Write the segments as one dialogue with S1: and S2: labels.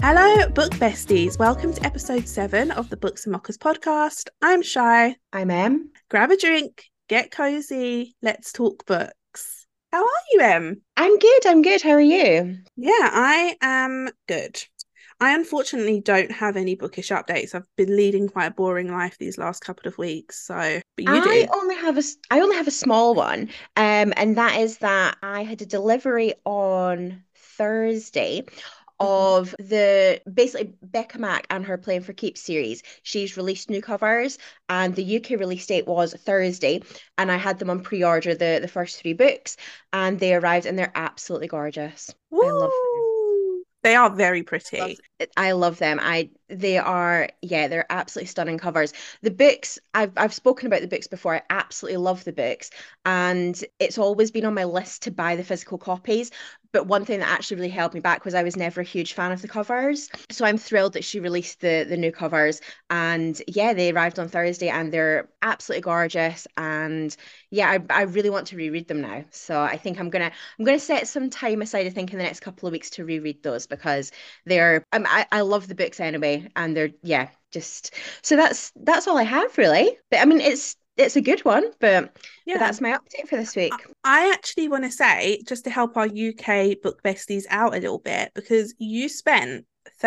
S1: Hello, book besties. Welcome to episode 7 of the Books and Mockers podcast. I'm Shy.
S2: I'm Em.
S1: Grab a drink, get cozy, let's talk books. How are you, Em?
S2: I'm good. How are you?
S1: Yeah, I am good. I unfortunately don't have any bookish updates. I've been leading quite a boring life these last couple of weeks, but you
S2: I
S1: do.
S2: only have I only have a small one, and that is that I had a delivery on Thursday
S1: Mhm.
S2: of the basically Becca Mack and her Playing for Keeps series. She's released new covers, and the UK release date was Thursday, and I had them on pre-order the first three books, and they arrived, and they're absolutely gorgeous. I love them.
S1: Woo! They are very
S2: love
S1: pretty.
S2: I love them. They are, yeah, they're absolutely stunning covers. The books, I've spoken about the books before. I absolutely love the books, and it's always been on my list to buy the physical copies. But one thing that actually really held me back was I was never a huge fan of the covers. So I'm thrilled that she released the new covers. And yeah, they arrived on Thursday and they're absolutely gorgeous. And yeah, I really want to reread them now. So I think I'm gonna set some time aside, I think, in the next couple of weeks to reread those because I love the books anyway, and they're, yeah, just so that's all I have really. But I mean, it's a good one, but
S1: Yeah.
S2: that's my update for this
S1: I
S2: week.
S1: I actually want to say, just to help our UK book besties out a little bit, because you spent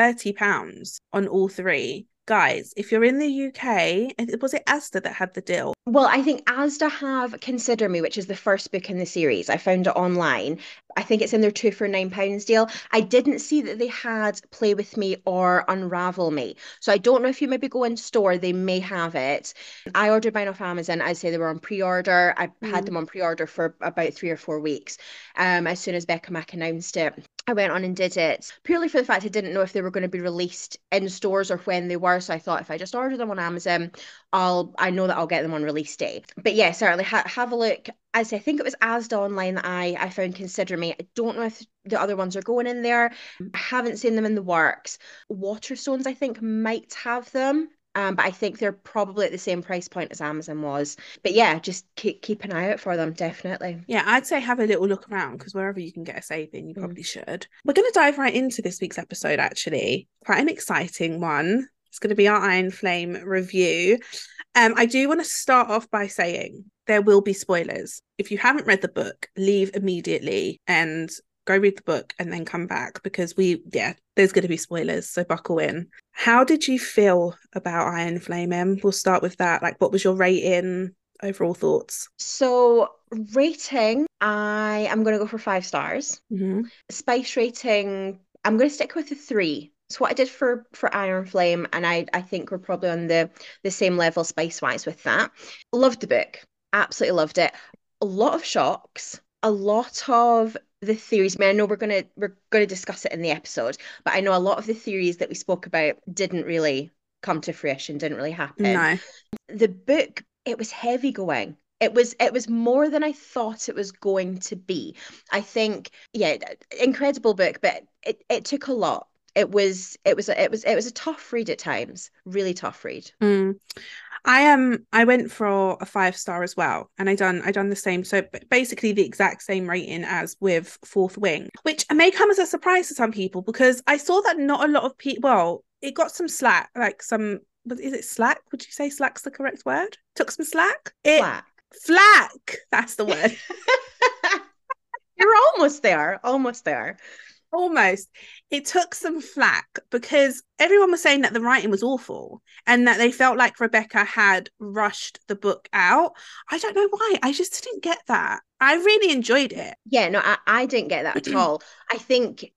S1: £30 on all three. Guys, if you're in the UK, was it Asda that had the deal?
S2: Well, I think Asda have Consider Me, which is the first book in the series. I found it online. I think it's in their two for £9 deal. I didn't see that they had Play With Me or Unravel Me. So I don't know if you maybe go in store, they may have it. I ordered mine off Amazon. I'd say they were on pre-order. I had
S1: Mm.
S2: them on pre-order for about 3 or 4 weeks. As soon as Becca Mack announced it. I went on and did it purely for the fact I didn't know if they were going to be released in stores or when they were. So I thought if I just ordered them on Amazon, I know that I'll get them on release day. But yeah, certainly have a look. As I think it was Asda online that I found Consider Me. I don't know if the other ones are going in there. I haven't seen them in the works. Waterstones, I think, might have them. But I think they're probably at the same price point as Amazon was. But yeah, just keep an eye out for them, definitely.
S1: Yeah, I'd say have a little look around because wherever you can get a saving, you
S2: Mm.
S1: probably should. We're going to dive right into this week's episode, actually. Quite an exciting one. It's going to be our Iron Flame review. I do want to start off by saying there will be spoilers. If you haven't read the book, leave immediately and go read the book and then come back because there's going to be spoilers. So buckle in. How did you feel about Iron Flame, Em? We'll start with that. Like, what was your rating, overall thoughts?
S2: So rating, I am going to go for 5 stars.
S1: Mm-hmm.
S2: Spice rating, I'm going to stick with a 3. It's what I did for Iron Flame, and I think we're probably on the same level spice wise with that. Loved the book, absolutely loved it. A lot of shocks, a lot of the theories. I mean, I know we're gonna discuss it in the episode, but I know a lot of the theories that we spoke about didn't really come to fruition, didn't really happen.
S1: No.
S2: The book, it was heavy going. It was more than I thought it was going to be. I think, yeah, incredible book, but it took a lot. It was a tough read at times, really tough read.
S1: Mm. I went for a 5 star as well, and I done the same. So basically the exact same rating as with Fourth Wing, which may come as a surprise to some people because I saw that not a lot of people. Well, it got some slack, like some. Is it slack? Would you say slack's the correct word? Took some slack. It
S2: Flat.
S1: flack. That's the word.
S2: You're almost there, almost there.
S1: Almost. It took some flack because everyone was saying that the writing was awful and that they felt like Rebecca had rushed the book out. I don't know why. I just didn't get that. I really enjoyed it.
S2: Yeah, no, I didn't get that at all. I think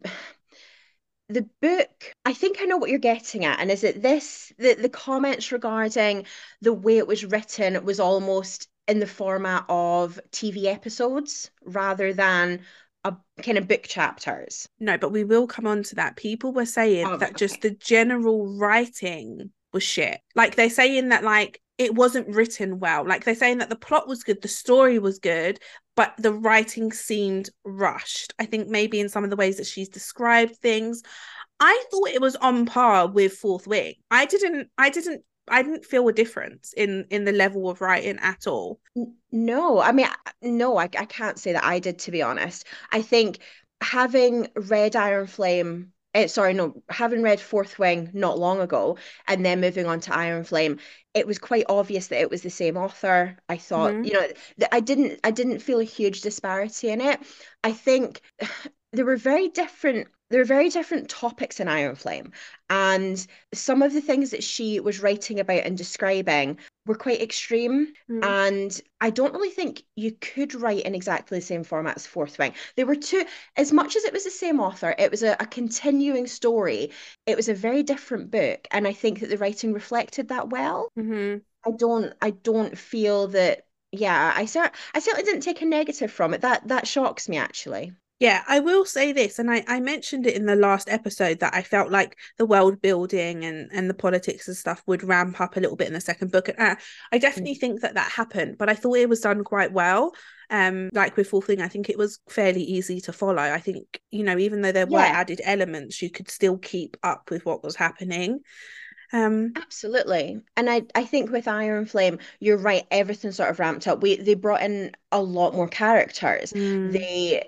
S2: the book, I think I know what you're getting at. And is it the comments regarding the way it was written was almost in the format of TV episodes rather than a kind of book chapters?
S1: No, but we will come on to that. People were saying
S2: Oh, right,
S1: that just
S2: okay.
S1: the general writing was shit. Like they're saying that like it wasn't written well. Like they're saying that the plot was good, the story was good, but the writing seemed rushed. I think maybe in some of the ways that she's described things. I thought it was on par with Fourth Wing. I didn't feel a difference in the level of writing at all.
S2: No, I mean, no, I can't say that I did, to be honest. I think having read Iron Flame sorry, no, having read Fourth Wing not long ago and then moving on to Iron Flame, it was quite obvious that it was the same author. I thought,
S1: Hmm.
S2: I didn't feel a huge disparity in it. I think there were very different topics in Iron Flame, and some of the things that she was writing about and describing were quite extreme.
S1: Mm.
S2: And I don't really think you could write in exactly the same format as Fourth Wing. They were two, as much as it was the same author, it was a continuing story. It was a very different book, and I think that the writing reflected that well.
S1: Hmm.
S2: I don't feel that, yeah, I certainly didn't take a negative from it. That shocks me actually.
S1: Yeah, I will say this, and I mentioned it in the last episode that I felt like the world building and the politics and stuff would ramp up a little bit in the second book. And I definitely think that that happened, but I thought it was done quite well. Like with Fourth Thing, I think it was fairly easy to follow. I think, even though there were
S2: Yeah,
S1: added elements, you could still keep up with what was happening. Um,
S2: absolutely. And I think with Iron Flame, you're right, everything sort of ramped up. They brought in a lot more characters.
S1: mm,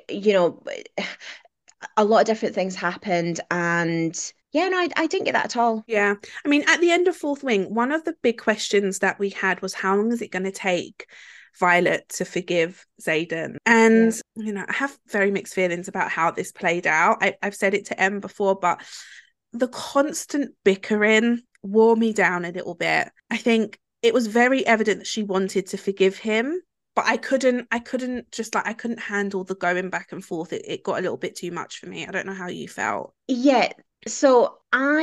S2: A lot of different things happened, and yeah, no, I didn't get that at all.
S1: yeah. I mean, at the end of Fourth Wing, one of the big questions that we had was how long is it going to take Violet to forgive Xaden? And,
S2: Yeah.
S1: I have very mixed feelings about how this played out. I've said it to Em before, but the constant bickering wore me down a little bit. I think it was very evident that she wanted to forgive him, but I couldn't handle the going back and forth. It got a little bit too much for me. I don't know how you felt.
S2: Yeah, so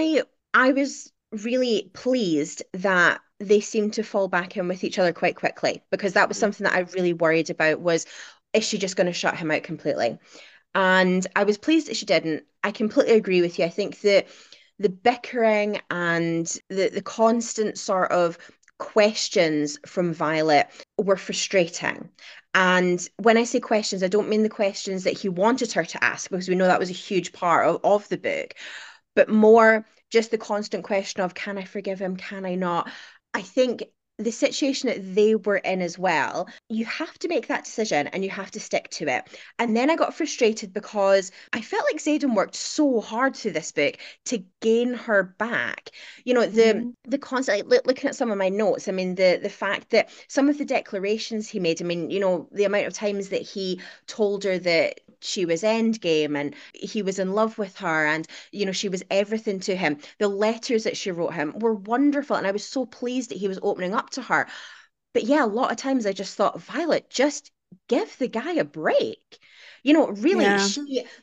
S2: I was really pleased that they seemed to fall back in with each other quite quickly, because that was something that I really worried about was, is she just going to shut him out completely? And I was pleased that she didn't. I completely agree with you. I think that the bickering and the constant sort of questions from Violet were frustrating. And when I say questions, I don't mean the questions that he wanted her to ask, because we know that was a huge part of the book, but more just the constant question of, can I forgive him? Can I not? I think the situation that they were in as well, you have to make that decision and you have to stick to it. And then I got frustrated because I felt like Xaden worked so hard through this book to gain her back.
S1: Mm-hmm.
S2: The constant, like, looking at some of my notes, I mean, the fact that some of the declarations he made, I mean, the amount of times that he told her that she was endgame and he was in love with her, and she was everything to him. The letters that she wrote him were wonderful, and I was so pleased that he was opening up to her. But yeah, a lot of times I just thought, Violet, just give the guy a break. Really,
S1: Yeah.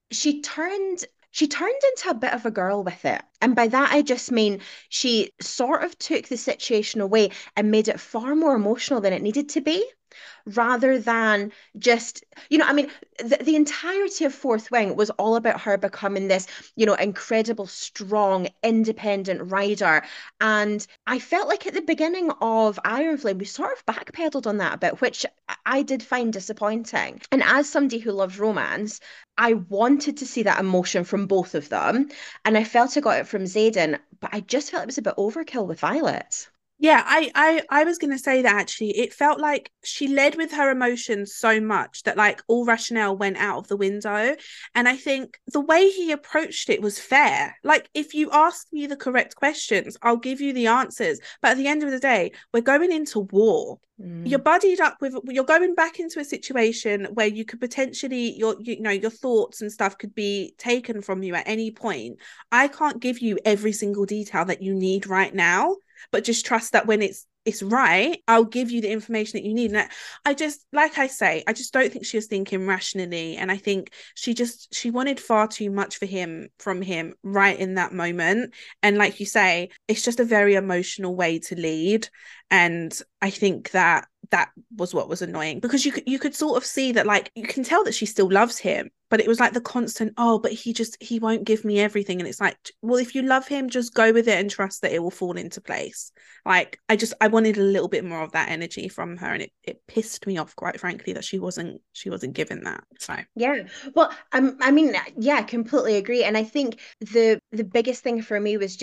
S2: she turned into a bit of a girl with it. And by that I just mean she sort of took the situation away and made it far more emotional than it needed to be, rather than just, I mean, the entirety of Fourth Wing was all about her becoming this, incredible, strong, independent rider. And I felt like at the beginning of Iron Flame, we sort of backpedaled on that a bit, which I did find disappointing. And as somebody who loves romance, I wanted to see that emotion from both of them. And I felt I got it from Xaden, but I just felt it was a bit overkill with Violet.
S1: Yeah, I was gonna say that actually. It felt like she led with her emotions so much that like all rationale went out of the window. And I think the way he approached it was fair. Like if you ask me the correct questions, I'll give you the answers. But at the end of the day, we're going into war. You're
S2: Mm.
S1: buddied up with, you're going back into a situation where you could potentially your thoughts and stuff could be taken from you at any point. I can't give you every single detail that you need right now, but just trust that when it's right, I'll give you the information that you need. And I just, like I say, I just don't think she was thinking rationally. And I think she wanted far too much from him right in that moment. And like you say, it's just a very emotional way to lead. And I think that was what was annoying, because you could sort of see that, like, you can tell that she still loves him, but it was like the constant, oh, but he won't give me everything. And it's like, well, if you love him, just go with it and trust that it will fall into place. Like, I wanted a little bit more of that energy from her, and it pissed me off, quite frankly, that she wasn't given that. So
S2: Yeah. Well, I mean, yeah, I completely agree. And I think the biggest thing for me was just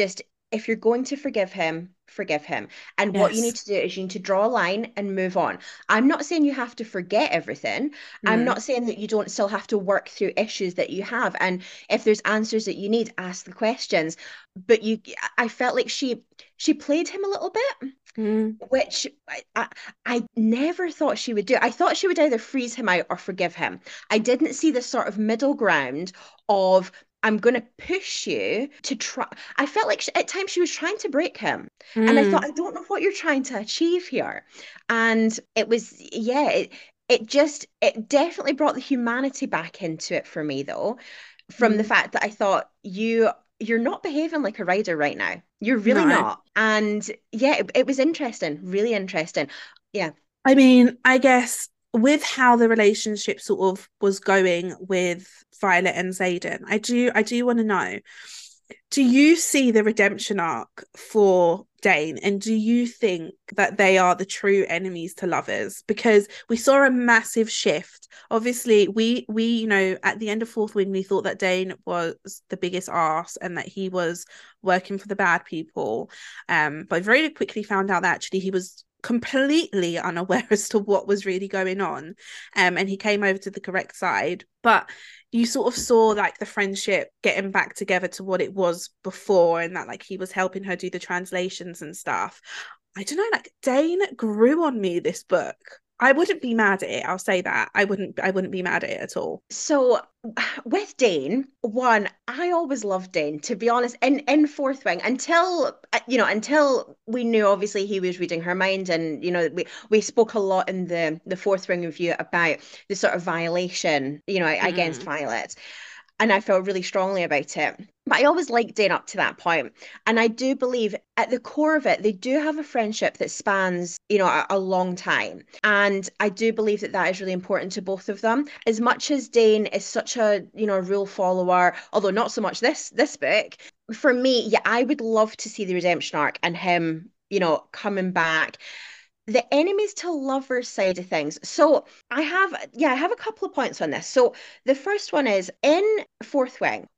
S2: if you're going to forgive him, forgive him. And what you need
S1: Yes.
S2: to do is you need to draw a line and move on. I'm not saying you have to forget everything. I'm
S1: Mm.
S2: not saying that you don't still have to work through issues that you have. And if there's answers that you need, ask the questions. But I felt like she played him a little bit,
S1: Mm.
S2: which I never thought she would do. I thought she would either freeze him out or forgive him. I didn't see this sort of middle ground of I'm going to push you to try. I felt like at times she was trying to break him. And I thought,
S1: Mm.
S2: I don't know what you're trying to achieve here. And it was, yeah, it definitely brought the humanity back into it for me, though, from the
S1: Mm.
S2: fact that I thought you're not behaving like a rider right now. You're really
S1: No.
S2: not. And yeah, it was interesting, really interesting. Yeah.
S1: I mean, I guess with how the relationship sort of was going with Violet and Xaden, I do want to know, do you see the redemption arc for Dane, and do you think that they are the true enemies to lovers? Because we saw a massive shift. Obviously, we at the end of Fourth Wing, we thought that Dane was the biggest arse and that he was working for the bad people. But very quickly found out that actually he was completely unaware as to what was really going on. And he came over to the correct side. But you sort of saw like the friendship getting back together to what it was before, and that like he was helping her do the translations and stuff. I don't know, like Dane grew on me this book. I wouldn't be mad at it. I'll say that. I wouldn't be mad at it at all.
S2: So with Dane, one, I always loved Dane, to be honest, in Fourth Wing until until we knew obviously he was reading her mind, and we spoke a lot in the Fourth Wing review about the sort of violation, against
S1: Mm.
S2: Violet. And I felt really strongly about it. But I always liked Dane up to that point. And I do believe at the core of it, they do have a friendship that spans, a long time. And I do believe that that is really important to both of them. As much as Dane is such a, rule follower, although not so much this book, for me, yeah, I would love to see the redemption arc and him, coming back, the enemies to lovers side of things. So I have a couple of points on this. So the first one is in Fourth Wing,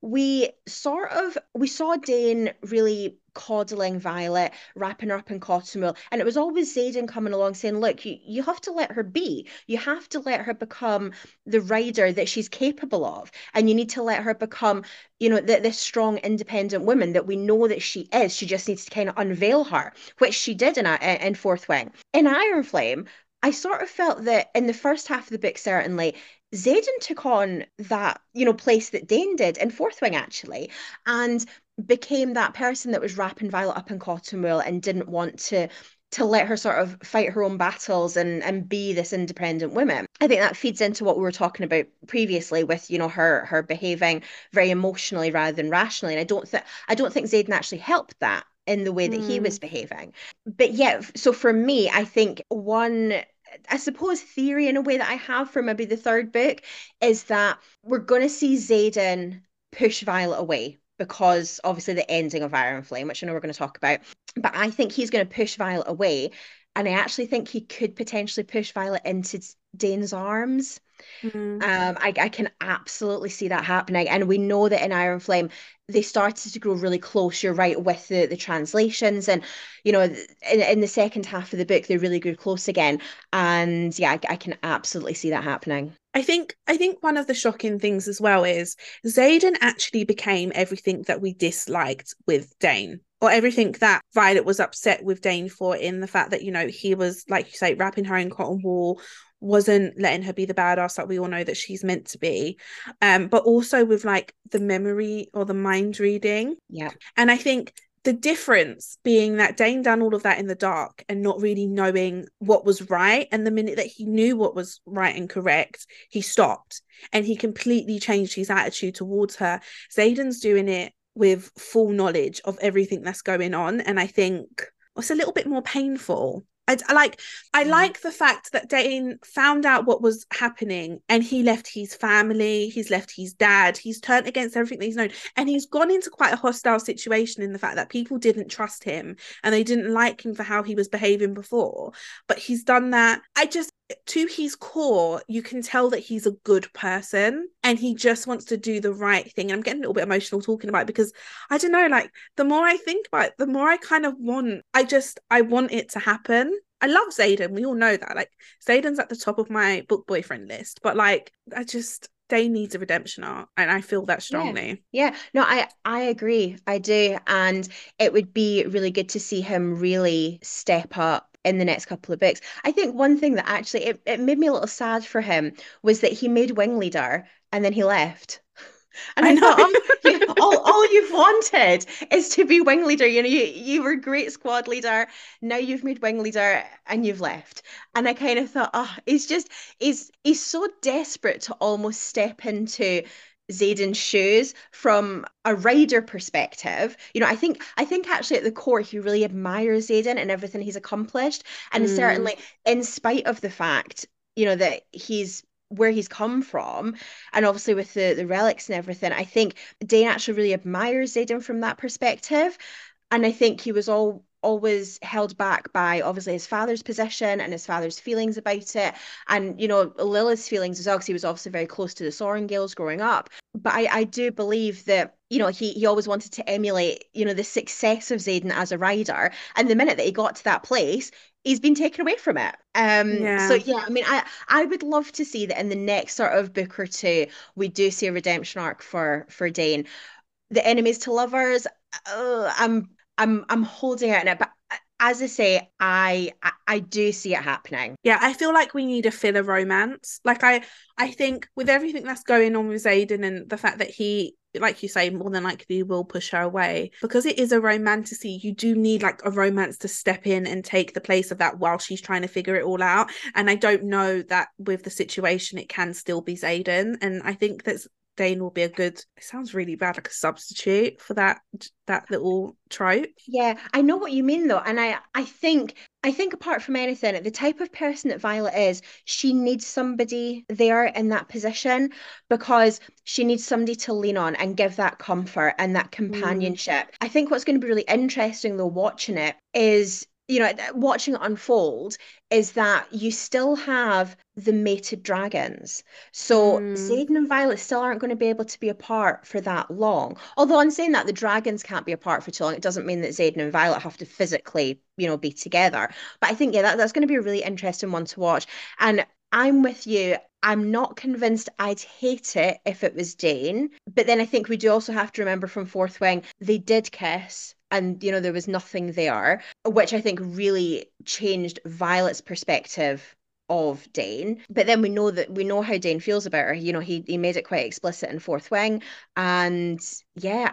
S2: we saw Dane really coddling Violet, wrapping her up in cotton wool, and it was always Xaden coming along saying, "Look, you have to let her be. You have to let her become the rider that she's capable of, and you need to let her become, this strong, independent woman that we know that she is. She just needs to kind of unveil her." Which she did in Fourth Wing. In Iron Flame, I sort of felt that in the first half of the book, certainly, Xaden took on that, place that Dane did in Fourth Wing, actually, and became that person that was wrapping Violet up in cotton wool and didn't want to let her sort of fight her own battles and be this independent woman. I think that feeds into what we were talking about previously with, her behaving very emotionally rather than rationally. And I don't think Xaden actually helped that in the way that he was
S1: Mm.
S2: behaving. But yeah, so for me, I think one, I suppose, theory in a way that I have for maybe the third book is that we're going to see Xaden push Violet away because obviously the ending of Iron Flame, which I know we're going to talk about, but I think he's going to push Violet away. And I actually think he could potentially push Violet into Dane's arms.
S1: Mm.
S2: I can absolutely see that happening. And we know that in Iron Flame, they started to grow really close. You're right with the translations. And, in the second half of the book, they really grew close again. And yeah, I can absolutely see that happening.
S1: I think one of the shocking things as well is Xaden actually became everything that we disliked with Dane, or everything that Violet was upset with Dane for, in the fact that, he was, like you say, wrapping her in cotton wool, wasn't letting her be the badass that we all know that she's meant to be. But also with like the memory or the mind reading.
S2: Yeah.
S1: And I think the difference being that Dane done all of that in the dark and not really knowing what was right. And the minute that he knew what was right and correct, he stopped and he completely changed his attitude towards her. Xaden's doing it with full knowledge of everything that's going on. And I think it's a little bit more painful. I like the fact that Dane found out what was happening and he left his family, he's left his dad, he's turned against everything that he's known, and he's gone into quite a hostile situation in the fact that people didn't trust him and they didn't like him for how he was behaving before. But he's done that. to his core, you can tell that he's a good person and he just wants to do the right thing. And I'm getting a little bit emotional talking about it because I don't know, like the more I think about it, the more I kind of want, I want it to happen. I love Xaden. We all know that. Like Xaden's at the top of my book boyfriend list, but like Dane needs a redemption arc, and I feel that
S2: Yeah.
S1: strongly.
S2: Yeah. No, I agree. I do. And it would be really good to see him really step up in the next couple of books. I think one thing that actually it made me a little sad for him was that he made Wing Leader and then he left. And
S1: I
S2: I
S1: know.
S2: thought, oh, all you've wanted is to be wing leader. You know, you were great squad leader. Now you've made wing leader and you've left. And I kind of thought, oh, he's so desperate to almost step into Xaden's shoes from a rider perspective. You know, I think actually at the core he really admires Xaden and everything he's accomplished. And
S1: Mm,
S2: certainly in spite of the fact, you know, that he's where he's come from, and obviously with the relics and everything, I think Dane actually really admires Xaden from that perspective. And I think he was always held back by obviously his father's position and his father's feelings about it. And, you know, Lilith's feelings as well, because he was obviously very close to the Sorrengails growing up. But I do believe that, you know, he always wanted to emulate, you know, the success of Xaden as a rider. And the minute that he got to that place, he's been taken away from it. So
S1: yeah.
S2: yeah, I mean, I would love to see that in the next sort of book or two, we do see a redemption arc for Dane. The enemies to lovers, I'm holding out on it, but as I say, I do see it happening.
S1: Yeah, I feel like we need a filler romance. Like I think with everything that's going on with Xaden and the fact that he, like you say, more than likely will push her away, because it is a romantasy, you do need like a romance to step in and take the place of that while she's trying to figure it all out. And I don't know that with the situation it can still be Xaden. And I think that Dane will be a good, it sounds really bad, like a substitute for that little trope.
S2: Yeah, I know what you mean though, and I think apart from anything, the type of person that Violet is, she needs somebody there in that position because she needs somebody to lean on and give that comfort and that
S1: Mm,
S2: companionship. I think what's going to be really interesting though watching it is, you know, watching it unfold is that you still have the mated dragons. So
S1: mm,
S2: Xaden and Violet still aren't going to be able to be apart for that long. Although in saying that, the dragons can't be apart for too long. It doesn't mean that Xaden and Violet have to physically, you know, be together. But I think, yeah, that's going to be a really interesting one to watch. And I'm with you. I'm not convinced I'd hate it if it was Dane. But then I think we do also have to remember from Fourth Wing, they did kiss. And, you know, there was nothing there, which I think really changed Violet's perspective of Dane. But then we know how Dane feels about her. You know, he made it quite explicit in Fourth Wing. And yeah,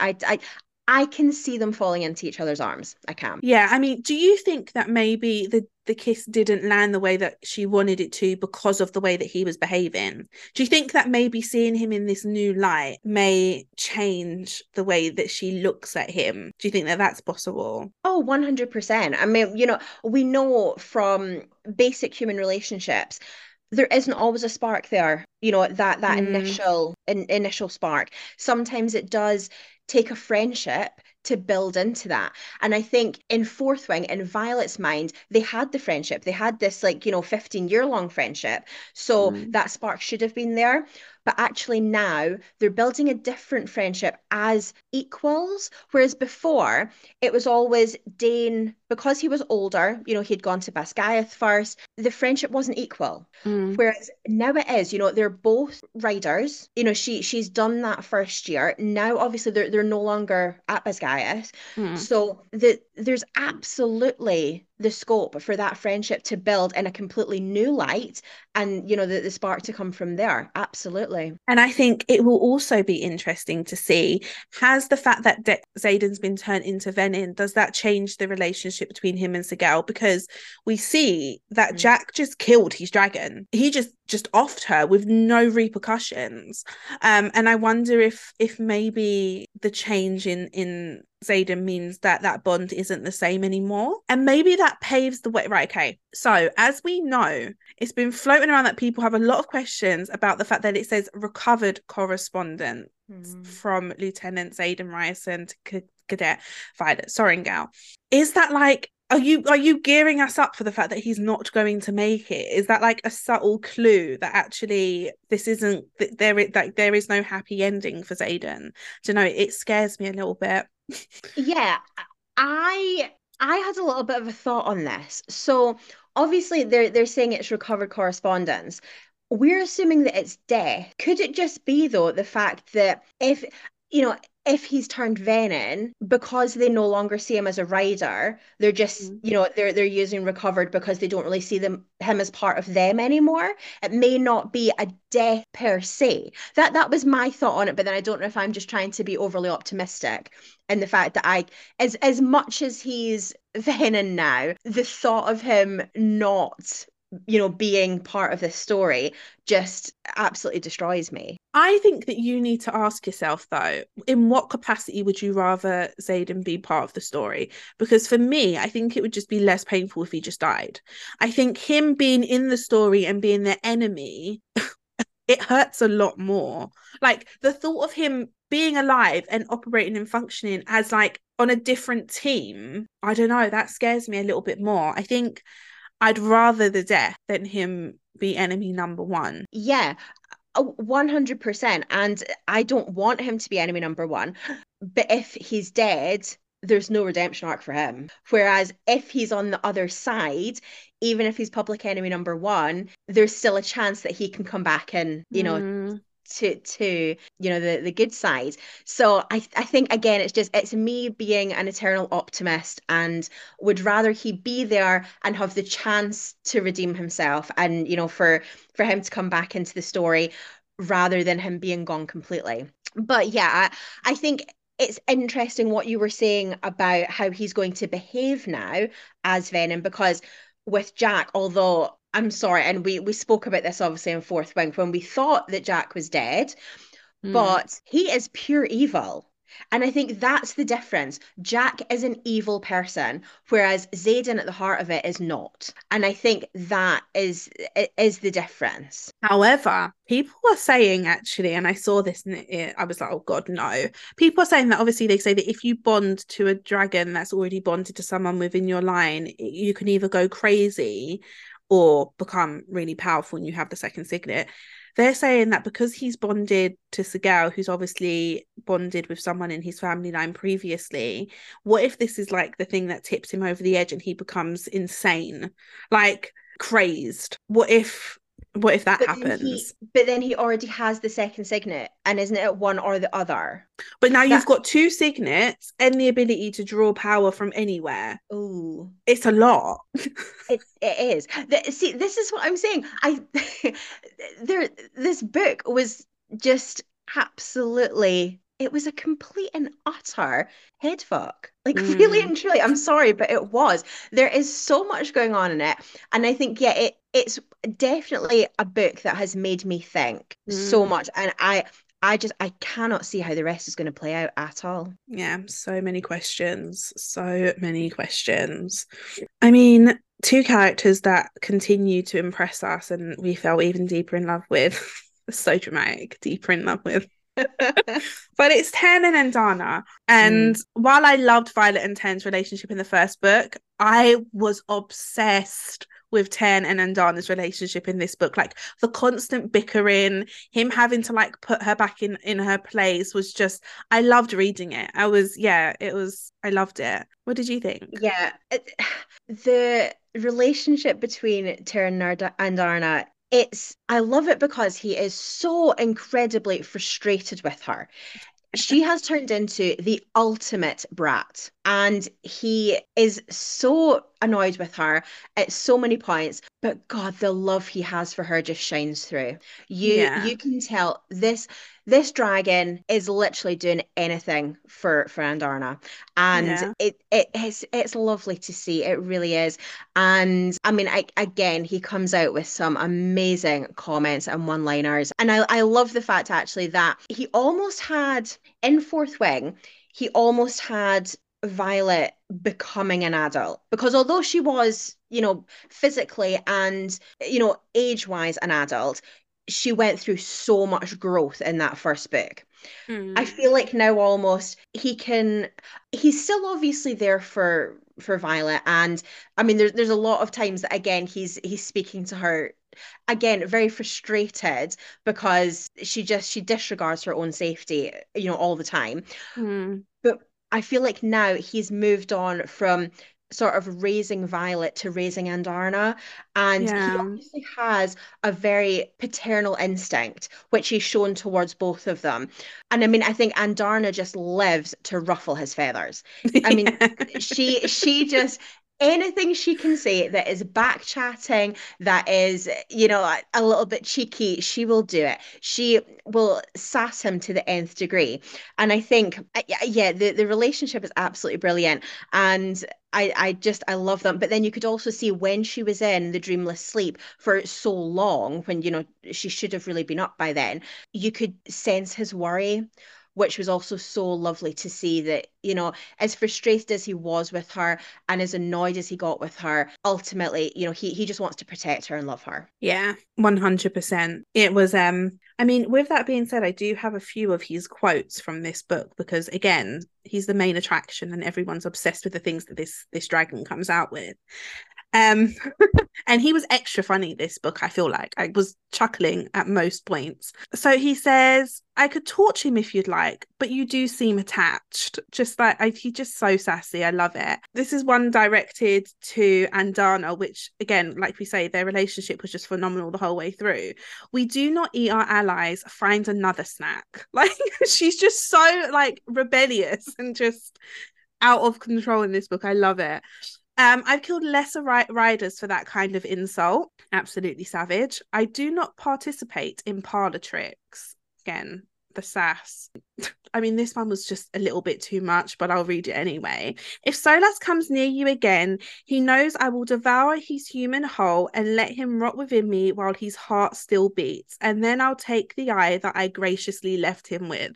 S2: I can see them falling into each other's arms. I can.
S1: yeah, I mean, do you think that maybe the kiss didn't land the way that she wanted it to because of the way that he was behaving? Do you think that maybe seeing him in this new light may change the way that she looks at him? Do you think that that's possible?
S2: Oh, 100%. I mean, you know, we know from basic human relationships, there isn't always a spark there, you know, that
S1: Mm,
S2: initial spark. Sometimes it does take a friendship to build into that. And I think in Fourth Wing, in Violet's mind, they had the friendship. They had this like, you know, 15-year long friendship. So
S1: mm,
S2: that spark should have been there. But actually now they're building a different friendship as equals. Whereas before it was always Dane, because he was older, you know, he'd gone to Basgiath first, the friendship wasn't equal.
S1: mm,
S2: Whereas now it is, you know, they're both riders. You know, she's done that first year. Now, obviously, they're no longer at Basgiath.
S1: mm.
S2: So there's absolutely the scope for that friendship to build in a completely new light and, you know, the spark to come from there. Absolutely.
S1: And I think it will also be interesting to see, has the fact that Xaden's been turned into Venin, does that change the relationship between him and Sigel? Because we see that
S2: Mhm.
S1: Jack just killed his dragon. He just offed her with no repercussions. And I wonder if maybe the change in Xaden means that that bond isn't the same anymore. And maybe that paves the way. Right, okay. So as we know, it's been floating around that people have a lot of questions about the fact that it says recovered correspondent
S2: Mhm.
S1: from Lieutenant Xaden Ryerson to Cadet Violet Sorrengal. Is that like Are you gearing us up for the fact that he's not going to make it? Is that like a subtle clue that actually this isn't there is no happy ending for Xaden? Do you know, it scares me a little bit.
S2: Yeah, I had a little bit of a thought on this. So obviously they're saying it's recovered correspondence. We're assuming that it's death. Could it just be though the fact that you know if he's turned Venom because they no longer see him as a rider, they're just
S1: Mm.
S2: they're using recovered because they don't really see him as part of them anymore. It may not be a death per se. That was my thought on it, but then I don't know if I'm just trying to be overly optimistic and the fact that as much as he's Venom now, the thought of him not, being part of this story just absolutely destroys me.
S1: I think that you need to ask yourself though, in what capacity would you rather Xaden be part of the story? Because for me, I think it would just be less painful if he just died. I think him being in the story and being the enemy, it hurts a lot more. Like the thought of him being alive and operating and functioning as like on a different team, I don't know, that scares me a little bit more. I think I'd rather the death than him be enemy number one.
S2: Yeah, 100%. And I don't want him to be enemy number one. But if he's dead, there's no redemption arc for him. Whereas if he's on the other side, even if he's public enemy number one, there's still a chance that he can come back and,
S1: Mm,
S2: to the good side. So I think again it's me being an eternal optimist and would rather he be there and have the chance to redeem himself and for him to come back into the story rather than him being gone completely. But yeah, I think it's interesting what you were saying about how he's going to behave now as Venom because with Jack, although I'm sorry, and we spoke about this obviously in Fourth Wing when we thought that Jack was dead,
S1: mm.
S2: but he is pure evil. And I think that's the difference. Jack is an evil person, whereas Xaden at the heart of it is not. And I think that is the difference.
S1: However, people are saying actually, and I saw this and I was like, oh God, no. People are saying that obviously they say that if you bond to a dragon that's already bonded to someone within your line, you can either go crazy or become really powerful and you have the second signet. They're saying that because he's bonded to Sigel, who's obviously bonded with someone in his family line previously, what if this is like the thing that tips him over the edge and he becomes insane, like crazed? What if that happens?
S2: But then he already has the second signet, and isn't it one or the other?
S1: But now you've
S2: That
S1: got two signets and the ability to draw power from anywhere.
S2: oh,
S1: It's a lot.
S2: it is. See, this is what I'm saying. There, this book was just absolutely. It was a complete and utter head fuck. Like really
S1: Mm,
S2: and truly, I'm sorry, but it was. There is so much going on in it, and I think yeah, it's definitely a book that has made me think so
S1: mm.
S2: much, and I cannot see how the rest is going to play out at all.
S1: Yeah, so many questions. So many questions. I mean, two characters that continue to impress us and we fell even deeper in love with. So dramatic, deeper in love with. But it's Ten and Endana. And
S2: Mm.
S1: while I loved Violet and Ten's relationship in the first book, I was obsessed with Ten and Endana's relationship in this book. Like the constant bickering, him having to like put her back in her place was just I loved reading it. I loved it. What did you think?
S2: Yeah, the relationship between Tyrion and Arna, I love it because he is so incredibly frustrated with her. She has turned into the ultimate brat, and he is so annoyed with her at so many points. But God, the love he has for her just shines through.
S1: Yeah.
S2: You can tell this dragon is literally doing anything for Andarna, and
S1: Yeah.
S2: it's lovely to see. It really is. And I mean, again, he comes out with some amazing comments and one-liners, and I love the fact actually that he almost had in Fourth Wing, he almost had Violet becoming an adult because although she was, physically and, age-wise an adult, she went through so much growth in that first book. I
S1: Mm.
S2: feel like now almost he's still obviously there for for Violet. And I mean, there's a lot of times that again he's speaking to her again very frustrated because she disregards her own safety, all the time.
S1: Mm,
S2: But I feel like now he's moved on from sort of raising Violet to raising Andarna. And he
S1: yeah.
S2: obviously has a very paternal instinct, which he's shown towards both of them. And I mean, I think Andarna just lives to ruffle his feathers. I mean,
S1: Yeah.
S2: she just anything she can say that is back chatting, that is, a little bit cheeky, she will do it. She will sass him to the nth degree. And I think, yeah, the relationship is absolutely brilliant. And I love them. But then you could also see when she was in the dreamless sleep for so long, when, she should have really been up by then, you could sense his worry, which was also so lovely to see that, as frustrated as he was with her and as annoyed as he got with her, ultimately, he just wants to protect her and love her.
S1: Yeah, 100%. It was I mean, with that being said, I do have a few of his quotes from this book because again, he's the main attraction and everyone's obsessed with the things that this dragon comes out with. Um, and he was extra funny this book, I feel like. I was chuckling at most points. So he says, I could torch him if you'd like, but you do seem attached. Just like he's just so sassy. I love it. This is one directed to Andana, which again, like we say, their relationship was just phenomenal the whole way through. We do not eat our allies, find another snack. Like she's just so like rebellious and just out of control in this book. I love it. I've killed lesser riders for that kind of insult. Absolutely savage. I do not participate in parlor tricks. Again, the sass. I mean, this one was just a little bit too much, but I'll read it anyway. If Solas comes near you again, he knows I will devour his human whole and let him rot within me while his heart still beats. And then I'll take the eye that I graciously left him with.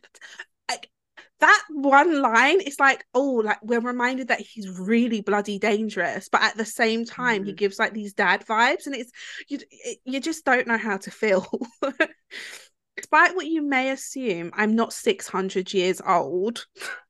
S1: That one line is like, oh, like we're reminded that he's really bloody dangerous, but at the same time he
S2: Mm.
S1: gives like these dad vibes, and you just don't know how to feel. Despite what you may assume, I'm not 600 years old.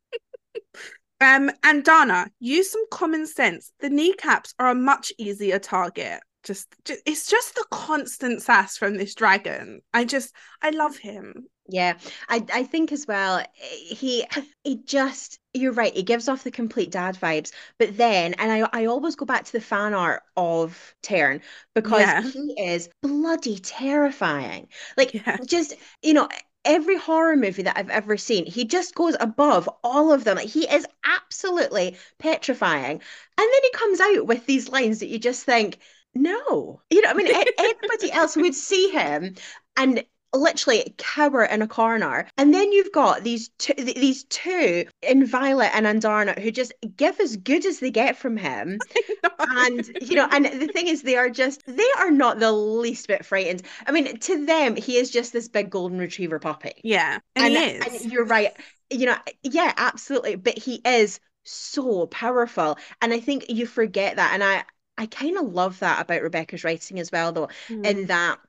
S1: And Dana, use some common sense. The kneecaps are a much easier target. Just it's just the constant sass from this dragon. I love him.
S2: Yeah, I think as well, he just, you're right, he gives off the complete dad vibes. But then, and I always go back to the fan art of Tern because
S1: Yeah,
S2: he is bloody terrifying. Like,
S1: yeah.
S2: just, every horror movie that I've ever seen, he just goes above all of them. Like, he is absolutely petrifying. And then he comes out with these lines that you just think, no. I mean, anybody else would see him and literally cower in a corner. And then you've got these two in Violet and Andarna who just give as good as they get from him.
S1: No.
S2: And and the thing is, they are not the least bit frightened. I mean, to them, he is just this big golden retriever puppy.
S1: Yeah, and
S2: And
S1: he
S2: and
S1: is.
S2: you're right, yeah, absolutely. But he is so powerful. And I think you forget that. And I kind of love that about Rebecca's writing as well, though, in
S1: Mm,
S2: that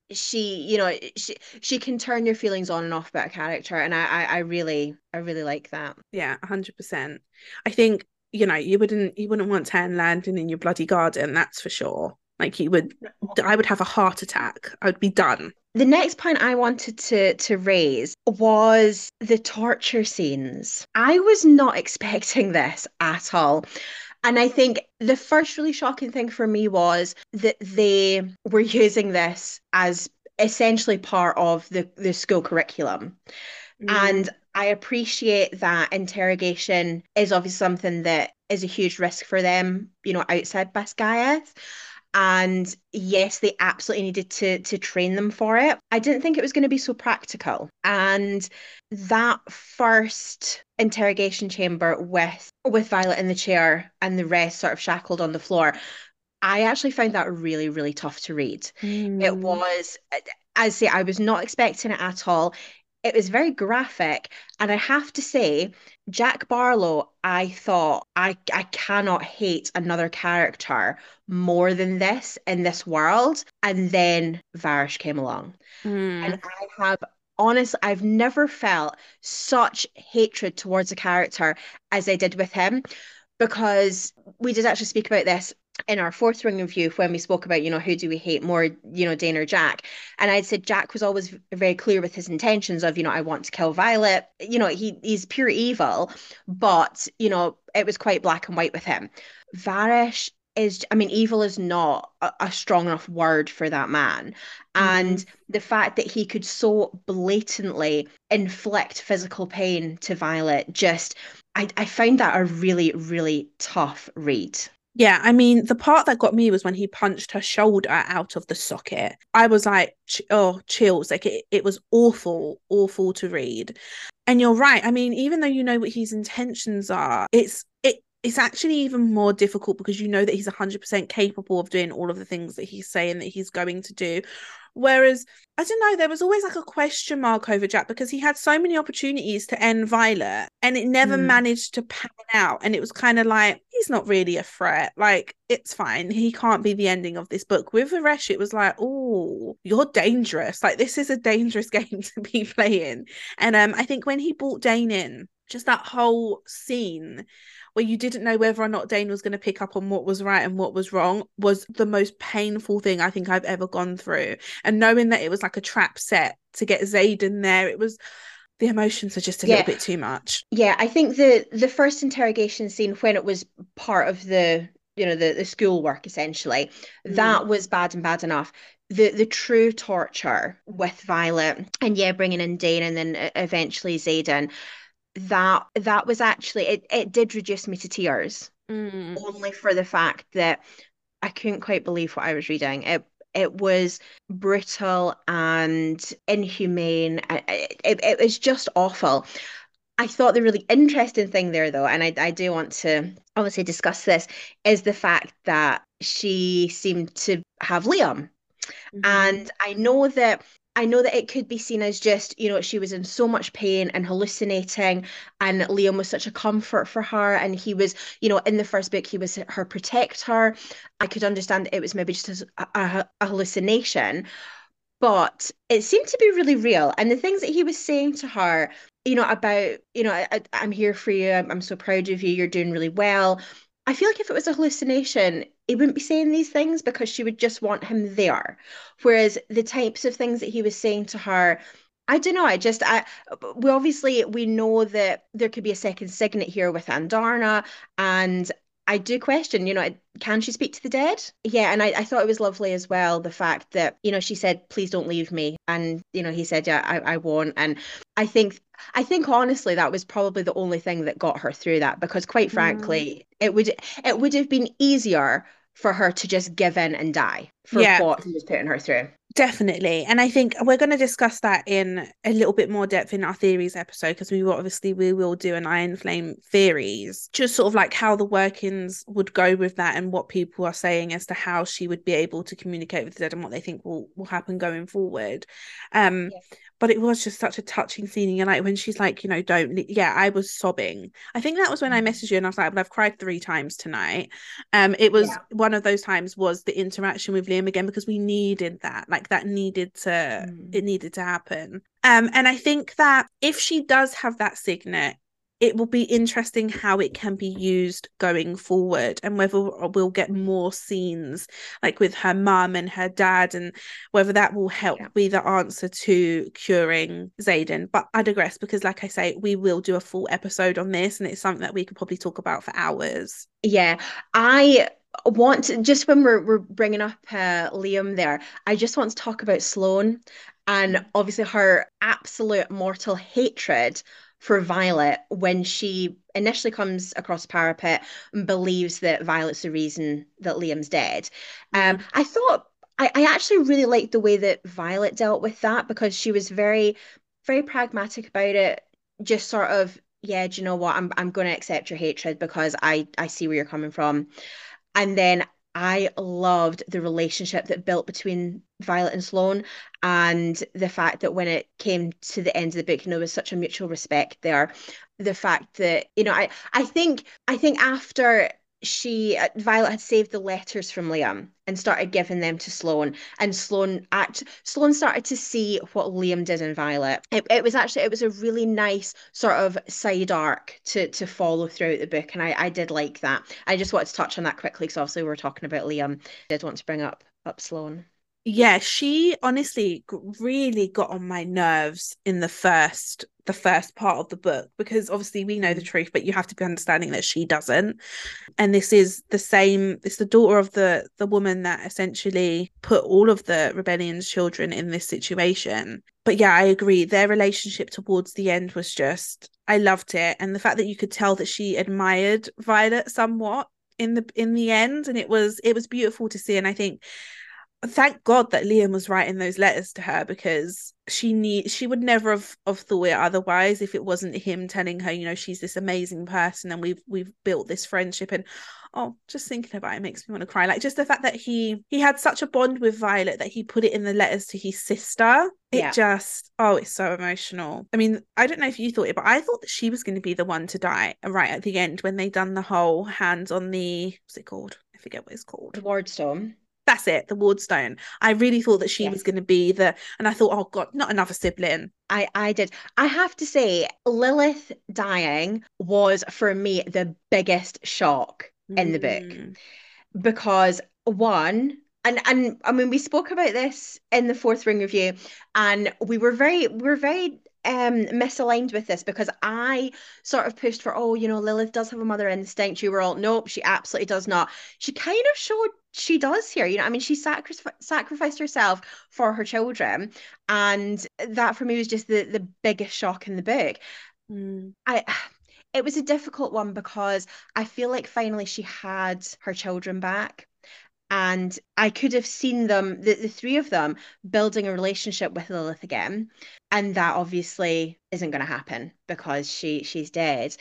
S2: she can turn your feelings on and off about a character. And I really like that.
S1: yeah, 100%. I think, you wouldn't want Tan landing in your bloody garden, that's for sure. Like I would have a heart attack. I would be done.
S2: The next point I wanted to raise was the torture scenes. I was not expecting this at all. And I think the first really shocking thing for me was that they were using this as essentially part of the school curriculum.
S1: Mm,
S2: And I appreciate that interrogation is obviously something that is a huge risk for them, outside Basgiath. And yes, they absolutely needed to train them for it. I didn't think it was going to be so practical. And that first interrogation chamber with Violet in the chair and the rest sort of shackled on the floor, I actually found that really, really tough to read. It
S1: mm.
S2: was, as I say, I was not expecting it at all. It was very graphic, and I have to say, Jack Barlow, I thought I cannot hate another character more than this in this world. And then Varish came along. And
S1: Mm.
S2: I have honestly, I've never felt such hatred towards a character as I did with him because we did actually speak about this in our fourth ring review when we spoke about, who do we hate more, Dane or Jack? And I'd said Jack was always very clear with his intentions of, I want to kill Violet. He's pure evil, but, it was quite black and white with him. Varish is, I mean, evil is not a strong enough word for that man.
S1: Mm.
S2: And the fact that he could so blatantly inflict physical pain to Violet, just, I found that a really, really tough read.
S1: Yeah, I mean, the part that got me was when he punched her shoulder out of the socket. I was like, oh, chills. Like it was awful, awful to read. And you're right. I mean, even though you know what his intentions are, it's actually even more difficult because you know that he's 100% capable of doing all of the things that he's saying that he's going to do. Whereas, I don't know, there was always like a question mark over Jack because he had so many opportunities to end Violet and it never
S2: Mm.
S1: managed to pan out. And it was kind of like, he's not really a threat. Like, it's fine. He can't be the ending of this book. With Varesh, it was like, oh, you're dangerous. Like, this is a dangerous game to be playing. And I think when he brought Dane in, just that whole scene where you didn't know whether or not Dane was going to pick up on what was right and what was wrong was the most painful thing I think I've ever gone through. And knowing that it was like a trap set to get Xaden there, it was the emotions are just a little
S2: Yeah,
S1: bit too much.
S2: yeah. I think the first interrogation scene when it was part of the school work essentially,
S1: Mm.
S2: that was bad and bad enough. The true torture with Violet and yeah, bringing in Dane and then eventually Xaden, that was actually it did reduce me to tears
S1: Mm.
S2: only for the fact that I couldn't quite believe what I was reading. It was brutal and inhumane. It was just awful. I thought the really interesting thing there, though, and I do want to obviously discuss this, is the fact that she seemed to have Liam.
S1: Hmm.
S2: And I know that it could be seen as just, she was in so much pain and hallucinating, and Liam was such a comfort for her. And he was, in the first book, he was her protector. I could understand it was maybe just a hallucination, but it seemed to be really real. And the things that he was saying to her, about, I'm here for you, I'm so proud of you, you're doing really well. I feel like if it was a hallucination, he wouldn't be saying these things because she would just want him there. Whereas the types of things that he was saying to her, I don't know. We know that there could be a second signet here with Andarna, and I do question, can she speak to the dead? Yeah, and I thought it was lovely as well, the fact that, she said, please don't leave me. And, he said, yeah, I won't. And I think I think honestly that was probably the only thing that got her through that because quite
S1: Mm.
S2: frankly, it would have been easier for her to just give in and die for
S1: Yeah,
S2: what he was putting her through.
S1: definitely. And I think we're going to discuss that in a little bit more depth in our theories episode because we will do an Iron Flame theories, just sort of like how the workings would go with that and what people are saying as to how she would be able to communicate with the dead and what they think will happen going forward. Um,
S2: Yeah.
S1: but it was just such a touching scene. And like when she's like, yeah, I was sobbing. I think that was when I messaged you and I was like, but I've cried 3 times tonight. It was
S2: Yeah.
S1: one of those times was the interaction with Liam again because we needed that. Like that needed to
S2: Mm.
S1: it needed to happen. And I think that if she does have that signet, it will be interesting how it can be used going forward and whether we'll get more scenes like with her mum and her dad and whether that will help
S2: Yeah.
S1: be the answer to curing Xaden. But I digress because like I say, we will do a full episode on this and it's something that we could probably talk about for hours.
S2: Yeah, I want to, just when we're bringing up Liam there, I just want to talk about Sloane and obviously her absolute mortal hatred for Violet when she initially comes across Parapet and believes that Violet's the reason that Liam's dead.
S1: Mm.
S2: I thought I actually really liked the way that Violet dealt with that because she was very, very pragmatic about it, just sort of yeah, do you know what? I'm going to accept your hatred because I see where you're coming from. And then I loved the relationship that built between Violet and Sloane and the fact that when it came to the end of the book, there was such a mutual respect there. The fact that, I think after Violet had saved the letters from Liam and started giving them to Sloane, and Sloane started to see what Liam did in Violet. It was a really nice sort of side arc to follow throughout the book, and I did like that. I just wanted to touch on that quickly because obviously we were talking about Liam. I did want to bring up Sloane.
S1: Yeah, she honestly really got on my nerves in the first part of the book, because obviously we know the
S2: Mm.
S1: truth, but you have to be understanding that she doesn't. And this is the same, it's the daughter of the woman that essentially put all of the rebellion's children in this situation. But yeah, I agree. Their relationship towards the end was just, I loved it. And the fact that you could tell that she admired Violet somewhat in the end, and it was beautiful to see. And I think, thank God that Liam was writing those letters to her, because she would never have thought it otherwise if it wasn't him telling her, she's this amazing person, and we've built this friendship. And oh, just thinking about it makes me want to cry. Like, just the fact that he had such a bond with Violet that he put it in the letters to his sister. It
S2: Yeah.
S1: just, oh, it's so emotional. I mean, I don't know if you thought it, but I thought that she was going to be the one to die right at the end, when they done the whole hands on the, what's it called? I forget what it's
S2: The
S1: called.
S2: Wardstone.
S1: That's it, the Wardstone. I really thought that she was
S2: Yes.
S1: going to be and I thought, oh God, not another sibling.
S2: I did. I have to say, Lilith dying was for me the biggest shock in the book
S1: Mm,
S2: because one, and I mean we spoke about this in the Fourth Ring review, and we were very misaligned with this because I sort of pushed for, oh, Lilith does have a mother instinct. You were all, nope, she absolutely does not. She kind of showed she does here. I mean, she sacrificed herself for her children, and that for me was just the biggest shock in the book.
S1: mm,
S2: I It was a difficult one because I feel like finally she had her children back. And I could have seen them, the three of them, building a relationship with Lilith again. And that obviously isn't going to happen because she's dead.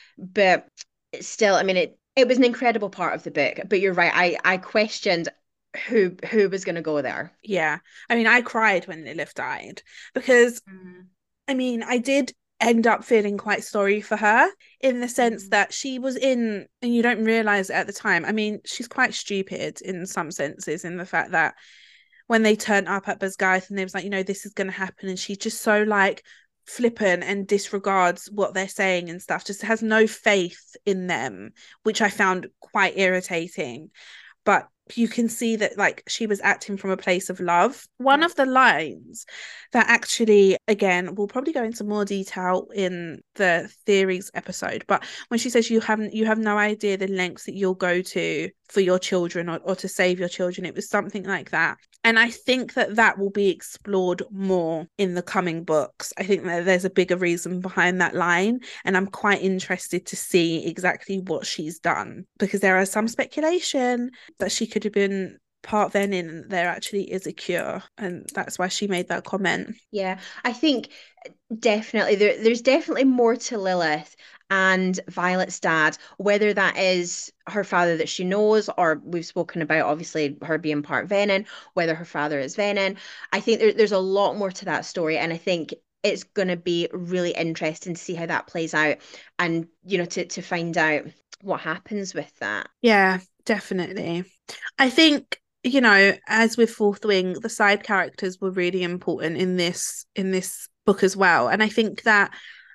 S2: But still, I mean, it was an incredible part of the book. But you're right, I questioned who was going to go there.
S1: yeah. I mean, I cried when Lilith died, because
S2: Mm,
S1: I mean, I did end up feeling quite sorry for her, in the sense
S2: mm.
S1: that she was in, and you don't realize it at the time. I mean, she's quite stupid in some senses, in the fact that when they turned up at Basgarth and they was like, this is going to happen, and she's just so like flippant and disregards what they're saying and stuff, just has no faith in them, which I found quite irritating. But you can see that, like, she was acting from a place of love. One
S2: Yeah.
S1: of the lines that actually, again, we'll probably go into more detail in the theories episode, but when she says you have no idea the lengths that you'll go to for your children, or to save your children, it was something like that. And I think that will be explored more in the coming books. I think that there's a bigger reason behind that line, and I'm quite interested to see exactly what she's done, because there is some speculation that she could have been part Venin, and there actually is a cure, and that's why she made that comment.
S2: Yeah, I think definitely there's definitely more to Lilith and Violet's dad, whether that is her father that she knows, or we've spoken about obviously her being part Venin, whether her father is Venin. I think there's a lot more to that story, and I think it's going to be really interesting to see how that plays out, and to find out what happens with that.
S1: Yeah, definitely. I think, as with Fourth Wing, the side characters were really important in this book as well. And I think that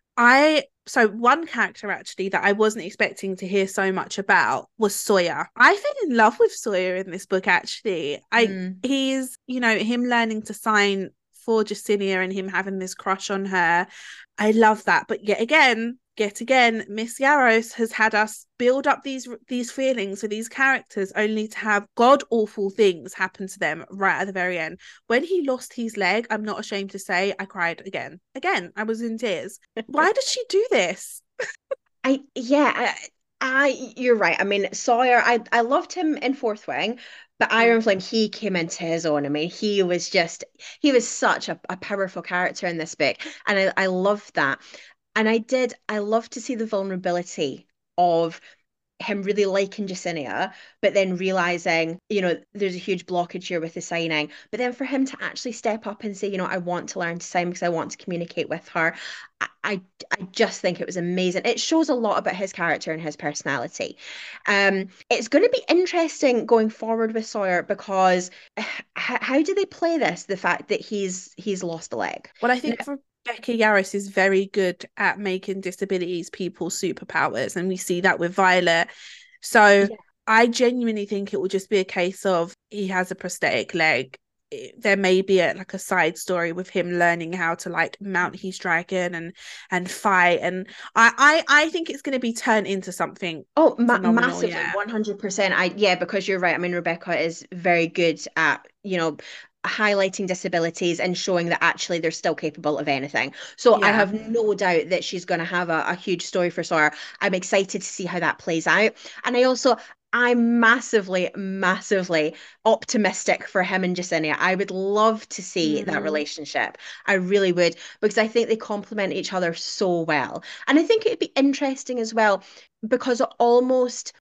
S1: one character actually that I wasn't expecting to hear so much about was Sawyer. I fell in love with Sawyer in this book, actually.
S2: Mm.
S1: He's, him learning to sign for Jacinia and him having this crush on her. I love that. But yet again, Miss Yarros has had us build up these feelings for these characters, only to have god awful things happen to them right at the very end. When he lost his leg, I'm not ashamed to say, I cried again. Again, I was in tears. Why did she do this?
S2: I yeah, you're right. I mean, Sawyer, I loved him in Fourth Wing, but
S1: Mm.
S2: Iron Flame, he came into his own. I mean, he was such a powerful character in this book, and I loved that. And I love to see the vulnerability of him really liking Jacinia, but then realizing, there's a huge blockage here with the signing. But then for him to actually step up and say, I want to learn to sign because I want to communicate with her. I just think it was amazing. It shows a lot about his character and his personality. It's going to be interesting going forward with Sawyer because how do they play this? The fact that he's lost a leg.
S1: Well, I think Rebecca Yarros is very good at making disabilities people's superpowers, and we see that with Violet. So
S2: Yeah.
S1: I genuinely think it will just be a case of he has a prosthetic leg. There may be like a side story with him learning how to like mount his dragon and fight, and I think it's going to be turned into something
S2: Oh,
S1: phenomenal.
S2: massively,
S1: Yeah,
S2: 100%. Yeah, because you're right. I mean, Rebecca is very good at, highlighting disabilities and showing that actually they're still capable of anything. So I
S1: yeah.
S2: have no doubt that she's going to have a huge story for Sawyer. I'm excited to see how that plays out. And I'm massively, massively optimistic for him and Jacinia. I would love to see that
S1: Mm,
S2: relationship. I really would, because I think they complement each other so well. And I think it'd be interesting as well because it almost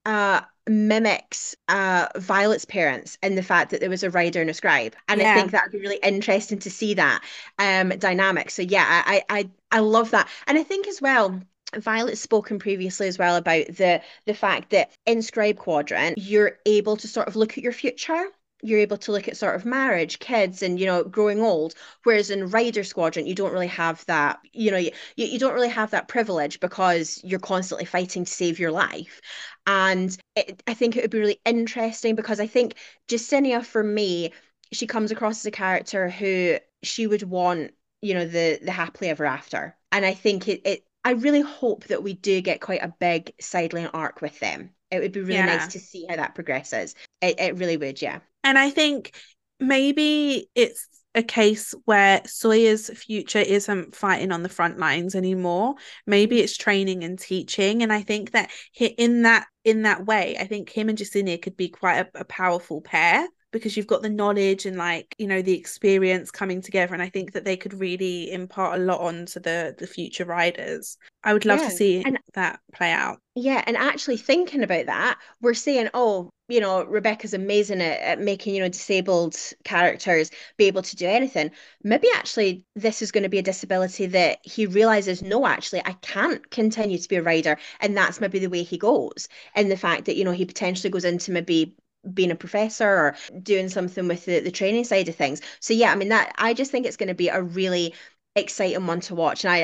S2: mimics Violet's parents in the fact that there was a rider and a scribe. And I
S1: yeah.
S2: think that'd be really interesting to see that dynamic. So yeah, I love that. And I think as well, Violet's spoken previously as well about the fact that in Scribe Quadrant, you're able to sort of look at your future. You're able to look at sort of marriage, kids, and growing old. Whereas in Rider Squadron, you don't really have that. You don't really have that privilege because you're constantly fighting to save your life. And I think it would be really interesting because I think Jacinia, for me, she comes across as a character who she would want, the happily ever after. And I think I really hope that we do get quite a big sideline arc with them. It would be really nice
S1: Yeah.
S2: to see how that progresses. It really would, yeah.
S1: And I think maybe it's a case where Sawyer's future isn't fighting on the front lines anymore. Maybe it's training and teaching. And I think that in that way, I think him and Jacinia could be quite a powerful pair because you've got the knowledge and like, the experience coming together. And I think that they could really impart a lot onto the future riders. I would love to
S2: Yeah.
S1: see
S2: And
S1: that play out.
S2: yeah, and actually thinking about that, we're saying, oh, Rebecca's amazing at making, disabled characters be able to do anything. Maybe actually this is going to be a disability that he realizes, no, actually, I can't continue to be a rider. And that's maybe the way he goes. And the fact that, he potentially goes into maybe being a professor or doing something with the training side of things. So yeah, I mean that I just think it's going to be a really exciting one to watch. And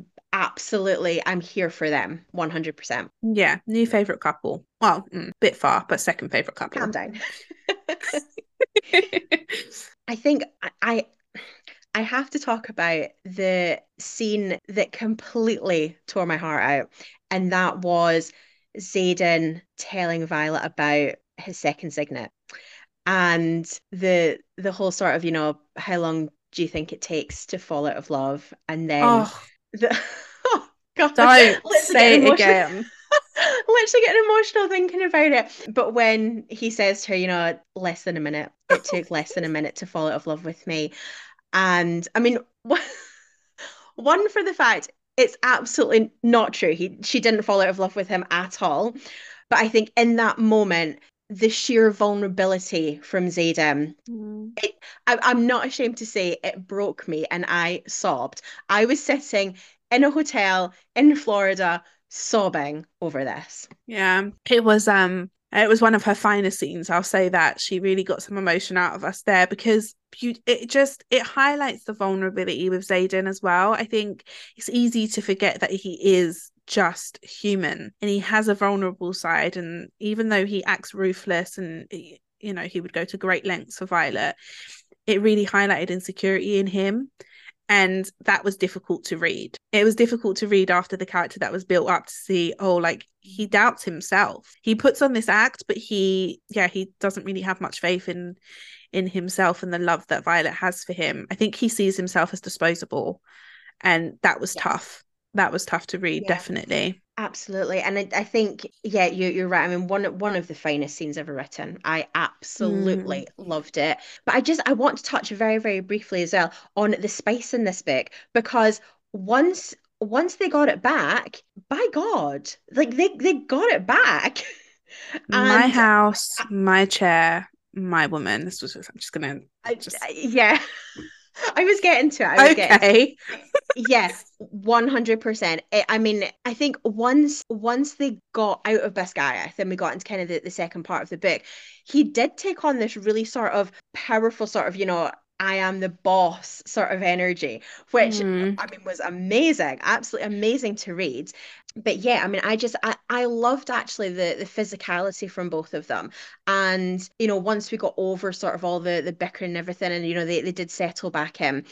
S2: I'm here for them 100%.
S1: Yeah, new favorite couple. Well, bit far, but second favorite
S2: Calm
S1: couple.
S2: down. I think I have to talk about the scene that completely tore my heart out, and that was Xaden telling Violet about his second signet and the whole sort of, how long do you think it takes to fall out of love? And then
S1: Oh,
S2: the oh God,
S1: don't
S2: literally
S1: say
S2: getting
S1: it
S2: emotional.
S1: again.
S2: Literally getting emotional thinking about it. But when he says to her, less than a minute, it took less than a minute to fall out of love with me. And I mean, one for the fact it's absolutely not true. She didn't fall out of love with him at all. But I think in that moment, the sheer vulnerability from Xaden,
S1: Mm.
S2: I'm not ashamed to say it broke me and I sobbed. I was sitting in a hotel in Florida sobbing over this.
S1: Yeah, it was one of her finest scenes. I'll say that she really got some emotion out of us there because it highlights the vulnerability with Xaden as well. I think it's easy to forget that he is just human and he has a vulnerable side. And even though he acts ruthless and he would go to great lengths for Violet, it really highlighted insecurity in him. And that was difficult to read. It was difficult to read after the character that was built up to see, oh, like he doubts himself. He puts on this act, but he doesn't really have much faith in himself and the love that Violet has for him. I think he sees himself as disposable, and that was
S2: Yes.
S1: tough. That was tough to read,
S2: Yeah.
S1: definitely.
S2: Absolutely. And I think, yeah, you're right. I mean, one of the finest scenes ever written. I
S1: Mm.
S2: absolutely loved it. But I want to touch very, very briefly as well on the spice in this book because once they got it back, by God, like they got it back.
S1: My
S2: And
S1: house, my chair, my woman. This was just, I'm just gonna just
S2: yeah, I was getting to it. I was getting to it.
S1: okay.
S2: Yeah, 100%. I mean, I think once they got out of Biscaya, then we got into kind of the second part of the book. He did take on this really sort of powerful sort of, I am the boss sort of energy, which
S1: Mm.
S2: I mean was amazing, absolutely amazing to read. But yeah, I mean, I loved actually the physicality from both of them. And, once we got over sort of all the bickering and everything, and they did settle back in.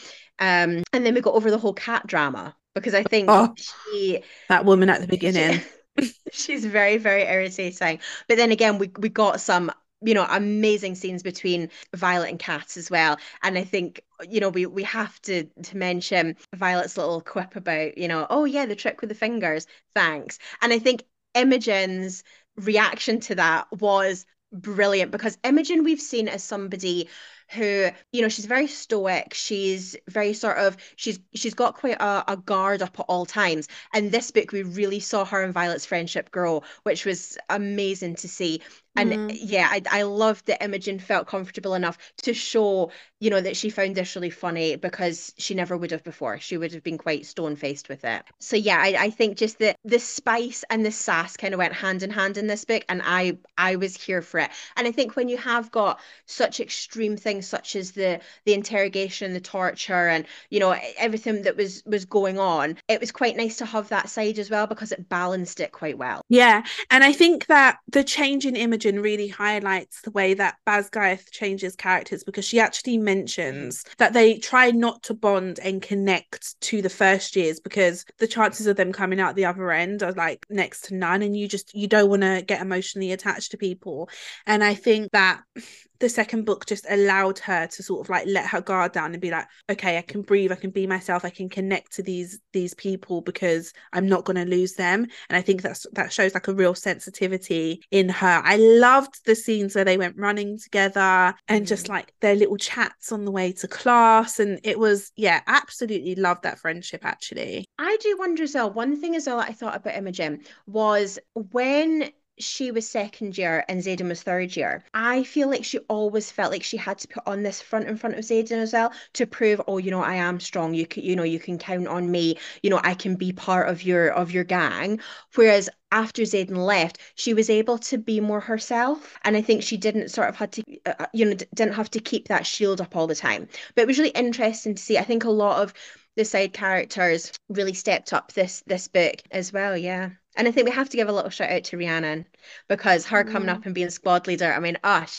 S2: And then we got over the whole cat drama because I think
S1: Oh,
S2: she
S1: that woman at the
S2: she
S1: beginning.
S2: she's very, very irritating. But then again, we got some, amazing scenes between Violet and Kat as well. And I think, we have to mention Violet's little quip about, oh yeah, the trick with the fingers, thanks. And I think Imogen's reaction to that was brilliant because Imogen we've seen as somebody who, she's very stoic. She's very sort of she's got quite a guard up at all times. And this book, we really saw her and Violet's friendship grow, which was amazing to see. And
S1: Mm.
S2: yeah, I loved that Imogen felt comfortable enough to show, that she found this really funny because she never would have before. She would have been quite stone-faced with it. So yeah, I think just the spice and the sass kind of went hand in hand in this book, and I was here for it. And I think when you have got such extreme things such as the interrogation, the torture, and everything that was going on, it was quite nice to have that side as well because it balanced it quite well.
S1: Yeah, and I think that the change in Imogen really highlights the way that Basgiath changes characters because she actually
S2: Mhm.
S1: mentions that they try not to bond and connect to the first years because the chances of them coming out the other end are like next to none, and you don't want to get emotionally attached to people. And I think that the second book just allowed her to sort of like let her guard down and be like, okay, I can breathe, I can be myself, I can connect to these people because I'm not going to lose them. And I think that shows like a real sensitivity in her. I loved the scenes where they went running together and just
S2: Mhm.
S1: like their little chats on the way to class, and it was, yeah, absolutely loved that friendship actually.
S2: I do wonder as well. One thing as well that I thought about Imogen was when she was second year and Xaden was third year. I feel like she always felt like she had to put on this front in front of Xaden as well to prove, oh, I am strong. You can count on me. I can be part of your gang. Whereas after Xaden left, she was able to be more herself, and I think she didn't sort of had to, didn't have to keep that shield up all the time. But it was really interesting to see. I think a lot of the side characters really stepped up this book as well, yeah. And I think we have to give a little shout out to Rhiannon because her coming
S1: Mm.
S2: up and being squad leader, I mean,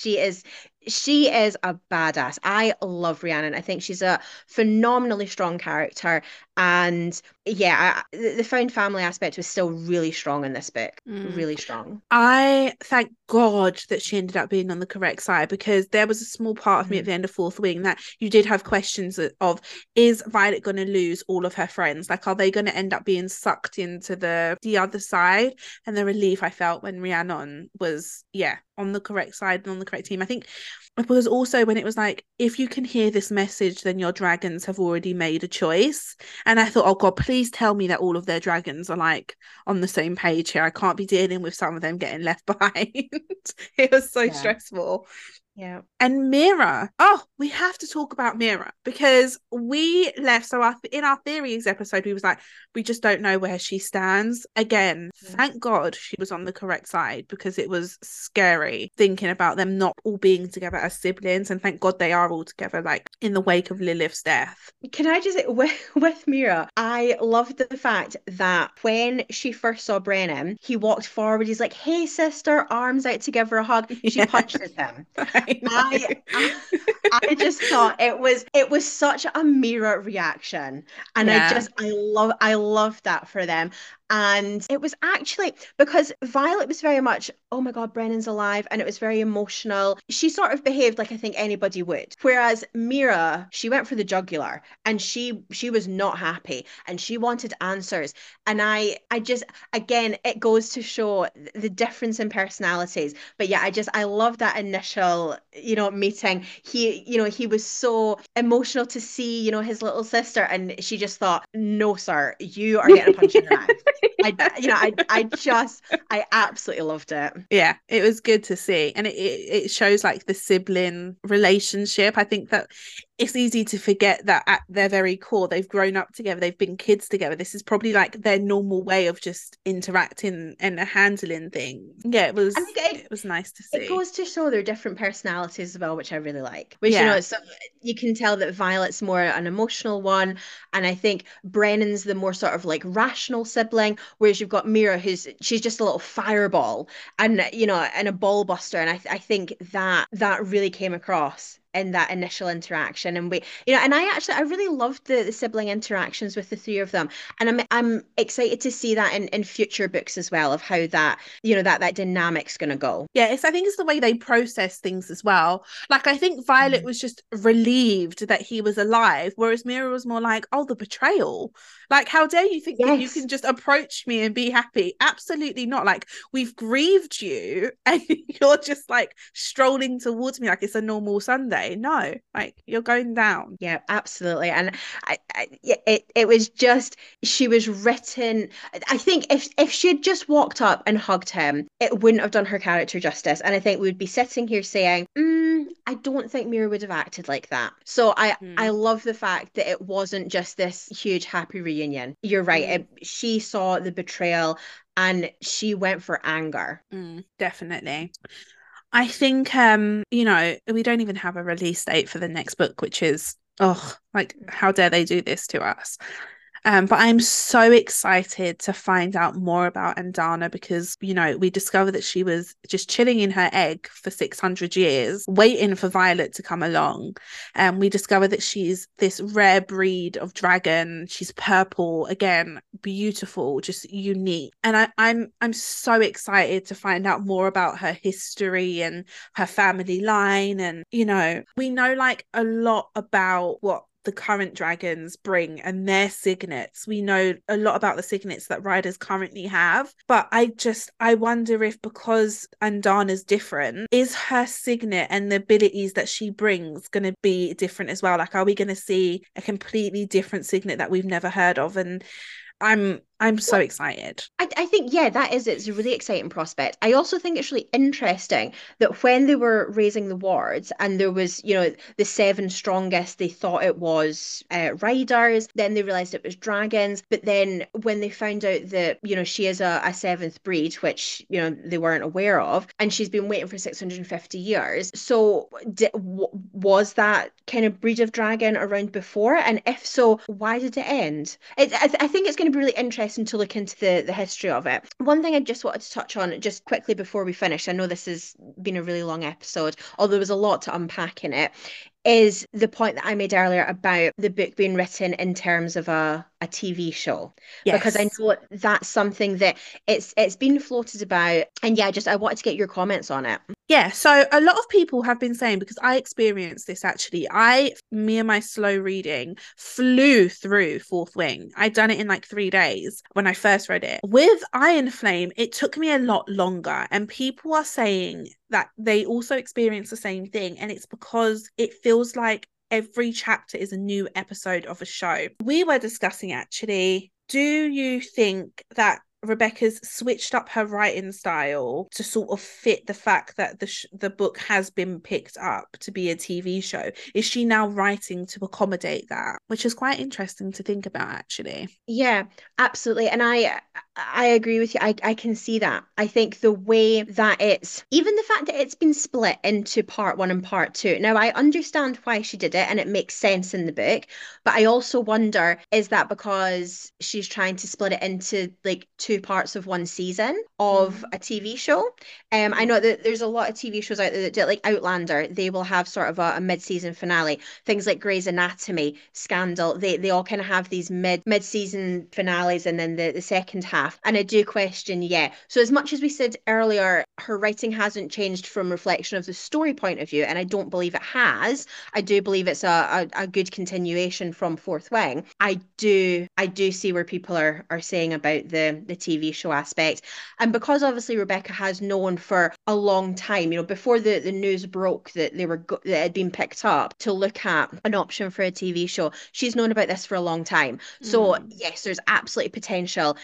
S2: she is a badass. I love Rhiannon. I think she's a phenomenally strong character. And yeah, the found family aspect was still really strong in this book.
S1: Mm.
S2: Really strong.
S1: I thank God that she ended up being on the correct side because there was a small part of me at
S2: Mhm.
S1: the end of Fourth Wing that you did have questions of is Violet going to lose all of her friends? Like, are they going to end up being sucked into the other side? And the relief I felt when Rhiannon was, yeah, on the correct side and on the correct team. I think it was also when it was like, if you can hear this message, then your dragons have already made a choice. And I thought, oh God, please tell me that all of their dragons are like on the same page here. I can't be dealing with some of them getting left behind. It was so
S2: Yeah.
S1: stressful.
S2: Yeah.
S1: And Mira. Oh, we have to talk about Mira because we left. So in our theories episode, we was like, we just don't know where she stands. Again, thank God she was on the correct side because it was scary thinking about them not all being together as siblings. And thank God they are all together, like in the wake of Lilith's death.
S2: Can I just say, with Mira, I loved the fact that when she first saw Brennan, he walked forward. He's like, "Hey, sister," arms out to give her a hug. She
S1: Yeah,
S2: punches him.
S1: I
S2: I,
S1: know.
S2: I, I just thought it was such a Mira reaction, and I
S1: Yeah.
S2: just I love that for them. And it was actually because Violet was very much, oh my God, Brennan's alive, and it was very emotional. She sort of behaved like I think anybody would. Whereas Mira, she went for the jugular, and she was not happy, and she wanted answers. And I just again, it goes to show the difference in personalities. But yeah, I love that initial, meeting. He was so emotional to see, his little sister, and she just thought, no, sir, you are getting a punch in the mouth. I absolutely loved it.
S1: Yeah, it was good to see. And it shows like the sibling relationship. I think that it's easy to forget that at their very core, they've grown up together, they've been kids together. This is probably like their normal way of just interacting and handling things. Yeah,
S2: I think
S1: it was nice to
S2: it
S1: see.
S2: goes to show their different personalities as well, which I really like. Which,
S1: Yeah.
S2: so you can tell that Violet's more an emotional one, and I think Brennan's the more sort of like rational sibling, whereas you've got Mira, she's just a little fireball and and a ball buster. And I think that really came across in that initial interaction. And and I really loved the sibling interactions with the three of them. And I'm excited to see that in future books as well, of how that, that dynamic's gonna go.
S1: Yeah, I think it's the way they process things as well. Like I think Violet
S2: Mm.
S1: was just relieved that he was alive, whereas Mira was more like, "Oh, the betrayal! Like, how dare you think that you can
S2: Yes.
S1: just approach me and be happy? Absolutely not! Like, we've grieved you, and you're just like strolling towards me like it's a normal Sunday. No, like you're going down."
S2: Yeah, absolutely. And yeah, it was just, she was written. I think if she had just walked up and hugged him, it wouldn't have done her character justice. And I think we would be sitting here saying, I don't think Mira would have acted like that. So I
S1: Mm,
S2: love the fact that it wasn't just this huge happy reunion. You're right.
S1: mm,
S2: She saw the betrayal and she went for anger.
S1: definitely. I think we don't even have a release date for the next book, which is like how dare they do this to us? But I'm so excited to find out more about Andana because, we discovered that she was just chilling in her egg for 600 years, waiting for Violet to come along. And we discovered that she's this rare breed of dragon. She's purple, again, beautiful, just unique. And I'm so excited to find out more about her history and her family line. And, we know like a lot about what the current dragons bring and their signets. We know a lot about the signets that riders currently have, but I wonder if because Andana's different, is her signet and the abilities that she brings going to be different as well? Like, are we going to see a completely different signet that we've never heard of? And I'm so
S2: Well,
S1: excited.
S2: I think, yeah, it's a really exciting prospect. I also think it's really interesting that when they were raising the wards and there was, the seven strongest, they thought it was riders, then they realized it was dragons. But then when they found out that, she is a seventh breed, which, they weren't aware of, and she's been waiting for 650 years. So was that kind of breed of dragon around before? And if so, why did it end? I think it's going to be really interesting to look into the history of it. One thing I just wanted to touch on just quickly before we finish, I know this has been a really long episode, although there was a lot to unpack in it, is the point that I made earlier about the book being written in terms of a TV show. Because I
S1: Yes.
S2: know that's something that it's been floated about. And yeah, just I wanted to get your comments on it.
S1: Yeah, so a lot of people have been saying, because I experienced this actually, me and my slow reading flew through Fourth Wing. I'd done it in like 3 days when I first read it. With Iron Flame, it took me a lot longer, and people are saying that they also experience the same thing, and it's because it feels like every chapter is a new episode of a show. We were discussing actually, do you think that Rebecca's switched up her writing style to sort of fit the fact that the book has been picked up to be a TV show? Is she now writing to accommodate that? Which is quite interesting to think about, actually.
S2: Yeah, absolutely. And I agree with you. I can see that. I think the way that it's even the fact that it's been split into part one and part two. Now I understand why she did it and it makes sense in the book, but I also wonder, is that because she's trying to split it into like two parts of one season of
S1: Mm,
S2: a TV show? I know that there's a lot of TV shows out there that do it, like Outlander, they will have sort of a mid-season finale. Things like Grey's Anatomy, Scandal, they all kind of have these mid-season finales and then the second half. And I do question, yeah. So as much as we said earlier, her writing hasn't changed from reflection of the story point of view, and I don't believe it has. I do believe it's a good continuation from Fourth Wing. I do see where people are saying about the TV show aspect. And because obviously Rebecca has known for a long time, before the news broke that that it had been picked up to look at an option for a TV show, she's known about this for a long time. So
S1: mm,
S2: yes, there's absolutely potential that when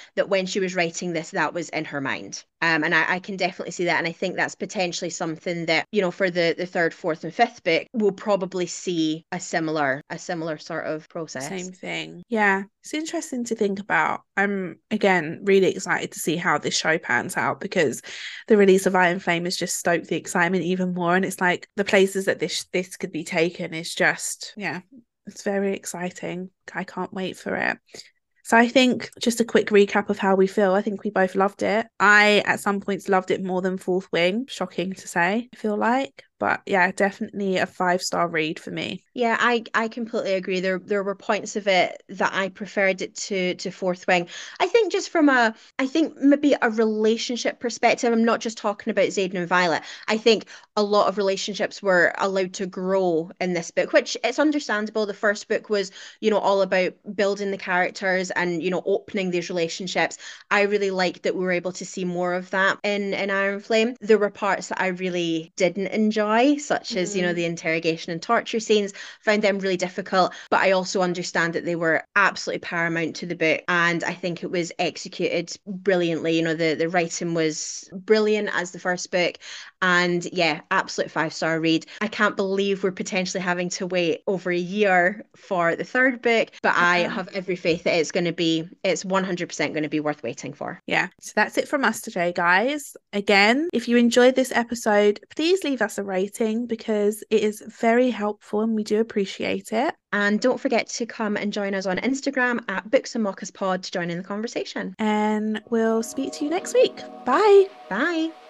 S2: she was writing this, that was in her mind. And I can definitely see that. And I think that's potentially something that, you know, for the third, fourth, and fifth book, we'll probably see a similar sort of process.
S1: Same thing. Yeah, it's interesting to think about. I'm again really excited to see how this show pans out, because the release of Iron Flame has just stoked the excitement even more. And it's like the places that this could be taken is just, yeah, it's very exciting. I can't wait for it. So I think just a quick recap of how we feel. I think we both loved it. I, at some points, loved it more than Fourth Wing. Shocking to say, I feel like. But yeah, definitely a 5-star read for me.
S2: Yeah, I completely agree. There were points of it that I preferred it to Fourth Wing. I think just from I think maybe a relationship perspective, I'm not just talking about Xaden and Violet. I think a lot of relationships were allowed to grow in this book, which it's understandable. The first book was, you know, all about building the characters and, you know, opening these relationships. I really liked that we were able to see more of that in Iron Flame. There were parts that I really didn't enjoy, such as, you know, the interrogation and torture scenes. Found them really difficult, but I also understand that they were absolutely paramount to the book, and I think it was executed brilliantly. You know, the writing was brilliant as the first book, and yeah, absolute 5-star read. I can't believe we're potentially having to wait over a year for the third book, but I
S1: Yeah.
S2: have every faith that it's 100% going to be worth waiting for.
S1: Yeah, so that's it from us today, guys. Again, if you enjoyed this episode, please leave us a rating, because it is very helpful and we do appreciate it.
S2: And don't forget to come and join us on Instagram at Books and Mockers Pod to join in the conversation.
S1: And we'll speak to you next week. Bye.
S2: Bye.